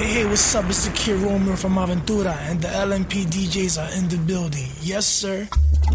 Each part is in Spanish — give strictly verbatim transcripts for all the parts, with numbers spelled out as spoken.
Hey, what's up? It's the Kid Romer from Aventura, and the L M P D Js are in the building. Yes, sir.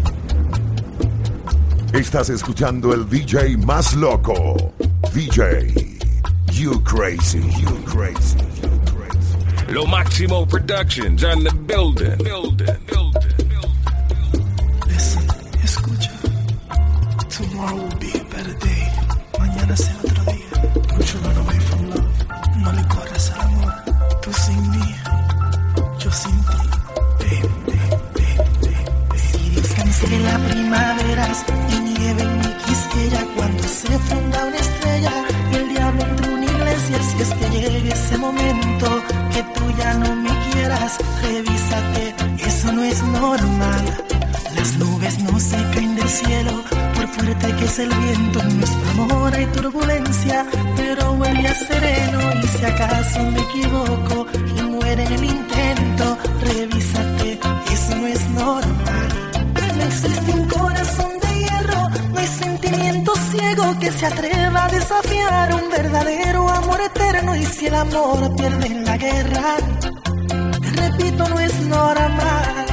Estás escuchando el D J más loco. D J, you crazy, you crazy, you crazy. Lo Máximo Productions on the building, building, building, building. Listen, escucha. Tomorrow will be a better day. Mañana será otro día. Don't you run away from love. No le corras al amor. Tú sin mí, yo sin ti. Baby, baby, baby, baby. Si descanse de la primavera y nieve en mi quisqueya, cuando se funda una estrella y el diablo entre una iglesia, si es que llegue ese momento que tú ya no me quieras, revísate, eso no es normal. Las nubes no se caen del cielo, por fuerte que es el viento, en nuestro amor hay turbulencia, pero huele a sereno, y si acaso me equivoco y muere en el intento, revísate, eso no es normal. No existe un corazón de hierro, no hay sentimiento ciego que se atreva a desafiar un verdadero amor eterno, y si el amor pierde en la guerra, te repito, no es normal.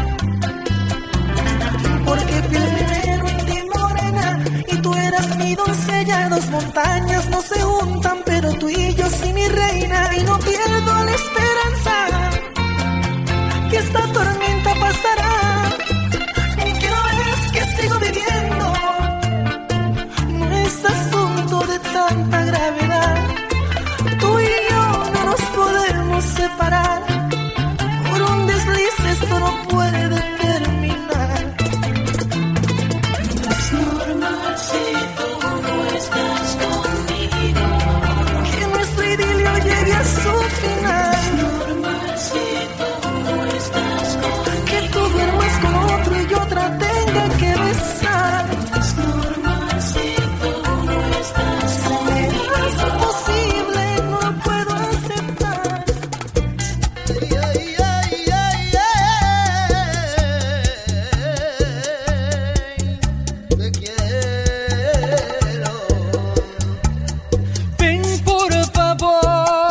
Porque fui el primero en ti, morena, y tú eras mi doncella. Dos montañas no se juntan, pero tú y yo sí, mi reina. Y no pierdo la esperanza que esta tormenta pasará. Que no ves que sigo viviendo. No es asunto de tanta gravedad. Tú y yo no nos podemos separar. Por un desliz esto no puede terminar. A su final. Normal si tú no estás conmigo. Que tú duermas con otro y otra tenga que besar. Es normal si tú no estás conmigo. Es imposible, no lo puedo aceptar. Ay, ay, ay, ay, ay. Te quiero. Ven por favor.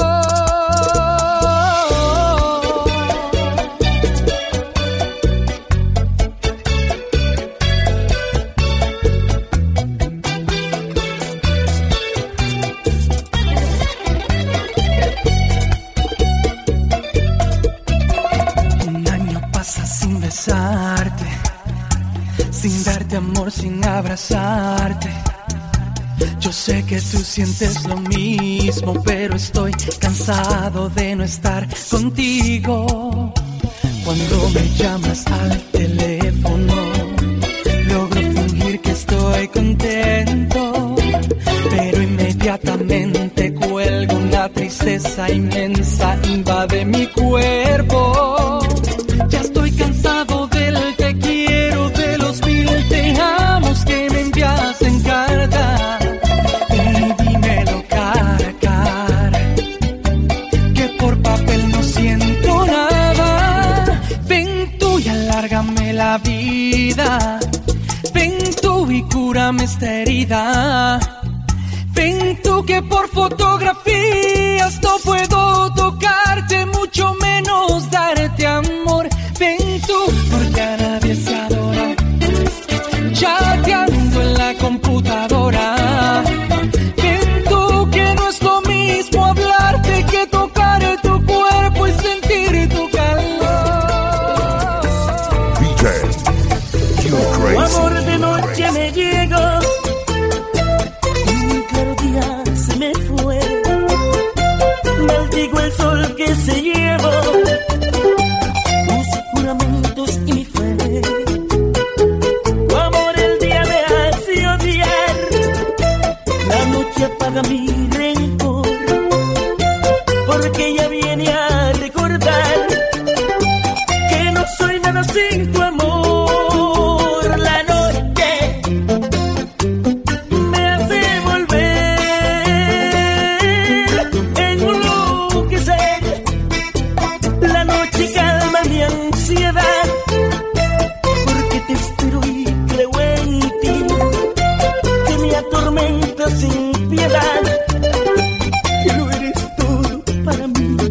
Sin darte amor, sin abrazarte. Yo sé que tú sientes lo mismo, pero estoy cansado de no estar contigo. Cuando me llamas al teléfono, logro fingir que estoy contento, pero inmediatamente cuelgo. Una tristeza inmensa invade mi cuerpo. Ya estoy cansado del te quiero, de los mil te amos que me envías en carta. Y dímelo cara a cara, que por papel no siento nada. Ven tú y alárgame la vida. Ven tú y cúrame esta herida. Ven tú que por fotografías no puedo tocarte, mucho menos darte amor. Ven tú, porque a nadie se adora chateando en la computadora. Ven tú, que no es lo mismo hablarte que tocar tu cuerpo y sentir tu calor. D J, you crazy. Tu amor de noche me llegó, un claro día se me fue. Maldigo el sol que se llevó y mi fe. Tu amor el día me hace odiar, la noche apaga mi rencor, porque ella viene a recordar que no soy nada sin tu amor. La noche me hace volver en enloquecer, la noche calma mi ansiedad. Te espero y creo en ti, que me atormenta sin piedad, que no eres todo para mí.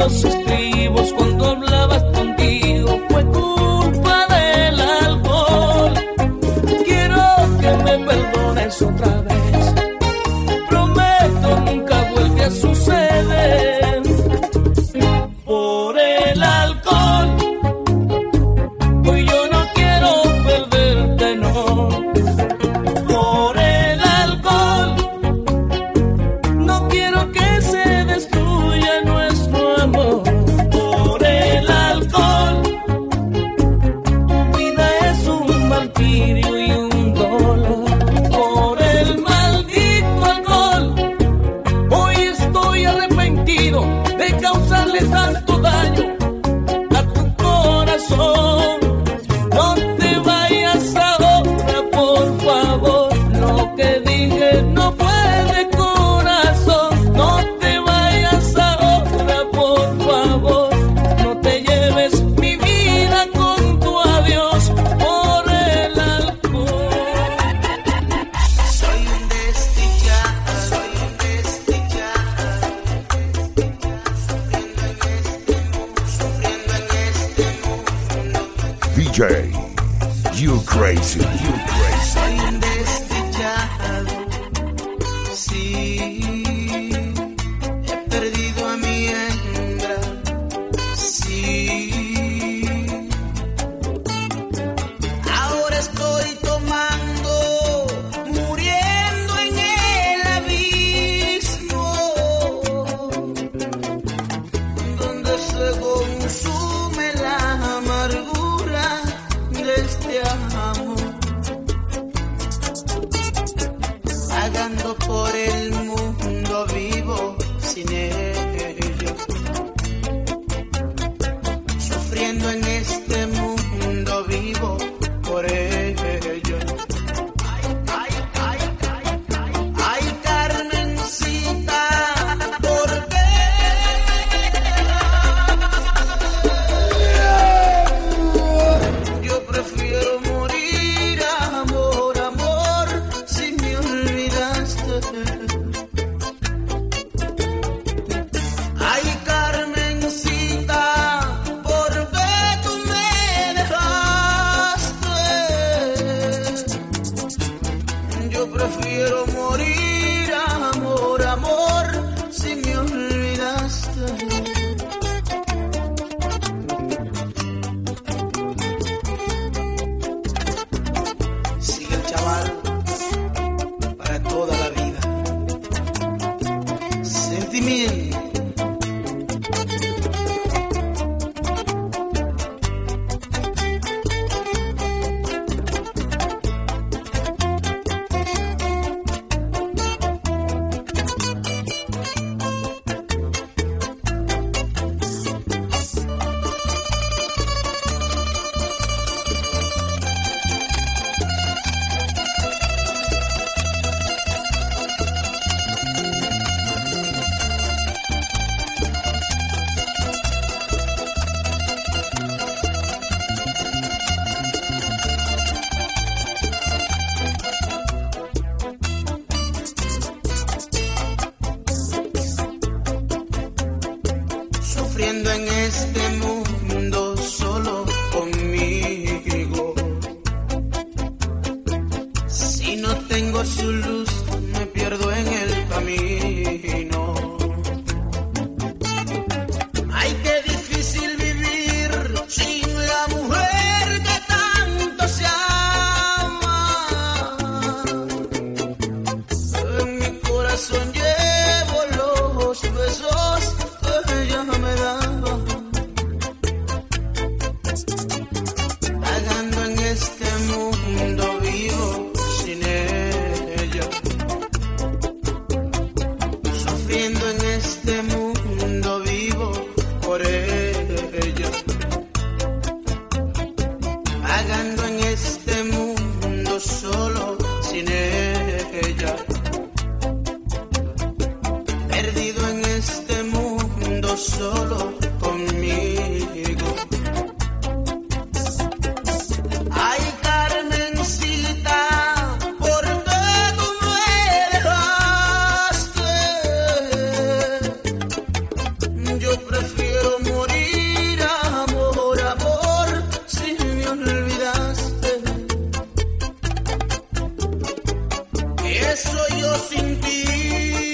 los estribos cuando hablabas contigo fue culpa del alcohol. Quiero que me perdones otra vez, prometo nunca vuelve a suceder. Por el alcohol, hoy yo no quiero perderte, no. Por el alcohol, no quiero que se destruya nuestro amor. Por el alcohol, tu vida es un martirio y un dolor. Por el maldito alcohol, hoy estoy arrepentido de causarle tanto daño a tu corazón. No te vayas ahora, por favor. Lo que dije no fue de corazón. No te vayas ahora, por favor. No te lleves mi vida con tu adiós por el alcohol. Soy un desdichado, soy un desdichado, sufriendo en este mundo, sufriendo en este mundo. D J, you crazy, you crazy. Soy un desdichado, sí, he perdido a mi hembra, sí. Ahora estoy tomando, muriendo en el abismo, donde se consume la amargura de este amor, pagando por el mundo vivo sin ella, sufriendo en este mundo vivo por ello. Ay, ay, ay, ay, ay, Carmencita, ¿por qué? Yo prefiero morir, amor, amor, si me olvidaste. Ay, Carmencita, ¿por qué tú me dejaste? Yo prefiero morir, amor, amor, si me olvidaste. Sigue el chaval para toda la vida. Sentimiento. Sufriendo en este mundo solo conmigo. Si no tengo su luz, me pierdo en el camino. Ay, qué difícil vivir sin la mujer que tanto se ama. En mi corazón llevo los besos que ella me daba, pagando en este mundo vivo sin ella, sufriendo en este mundo vivo por ella, pagando en este mundo solo sin ella, perdido en este mundo solo conmigo. Ay, Carmencita, ¿por qué tú me dejaste? Yo prefiero soy yo sin ti.